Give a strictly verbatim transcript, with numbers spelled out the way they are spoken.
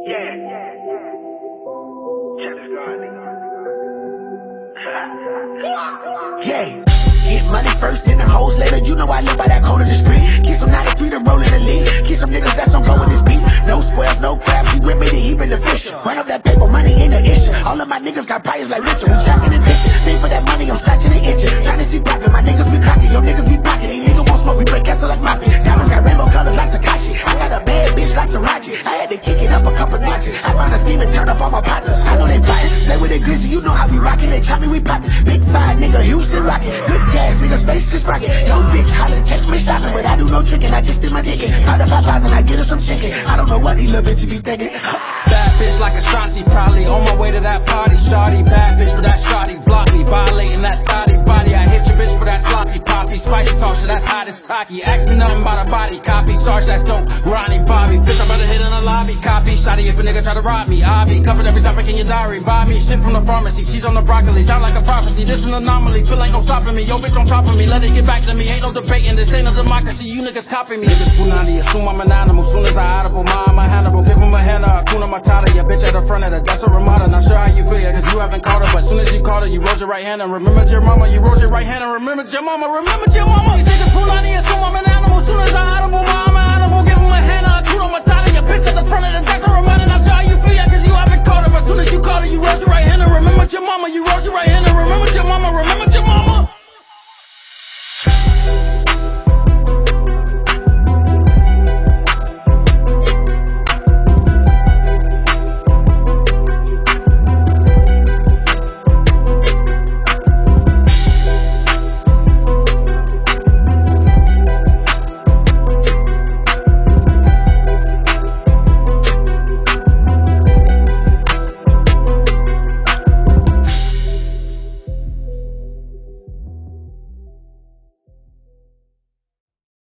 Yeah. Yeah, let's go, nigga. Yeah. Get money first, then the hoes later. You know I live by that code of the street. Get some ninety-three to roll in the lead. Get some niggas that's don't go with this beat. No squares, no crabs. You with me to heap in the fish. Run up that paper, money ain't an issue. All of my niggas got priors like Richard. We trapping and bitches. Pay for that money, I'm scratching and itching. Trying to see profit, my niggas be cocking. Your niggas be pocket. Ain't nigga won't smoke, we break castle like mafia. Diamonds got rainbow colors like Takashi. I got a bad bitch like Taraji. I had to kick it up a couple notches. I found a scheme and turn up all my partners. I know they plotting. Stay with it glizzy, you know how we rockin'. They try me, we poppin'. Big five nigga, Houston rockin'. Good gas, nigga, space just rockin'. Yo bitch hollin', text me shopping, but I do no trickin'. I just did my diggin'. Find the Popeyes and I get her some chicken. I don't know what these little bitches be thinking. Bad bitch like a Shotzi, probably on my way to that party. Shawty, bad bitch for that shawty. Block me, violating that thotty body. I hit your bitch for that sloppy poppy. Spicy sauce, so that's hot as Taki. Ask me nothing about a body copy. Sarge, that's dope. Ronnie, Bobby. Bitch, I'm about to hit in the lobby. Copy. Shotty if a nigga try to rob me. I be covered every topic in your diary. Buy me shit from the pharmacy. She's on the broccoli. Sound like a prophecy. This an anomaly. Feel like no stopping me. Yo, bitch on top of me. Let it get back to me. Ain't no debating. This ain't no democracy. You niggas copy me. Niggas punani. Assume I'm an animal. Soon as I audible, ma, I'm a Hannibal. Give him a henna. Akuna Matata. Your bitch at the front of the. That's a Ramada. Not sure how you feel, cause you haven't caught her. But soon as you caught her, you rose your right hand and remembered your mama. You rose your right hand and remembered your mama. Remembered your mama. These niggas punani. Assume I'm an animal. Soon as I audible, ma, I'm a Hannibal. Give him a henna. Akuna Matata. Your bitch at the front of the. That's a Ramada. Not sure how you feel, cause you haven't caught her. But soon as you caught her, you rose your right hand and remembered your mama. You rose your right hand and remembered your mama. Remembered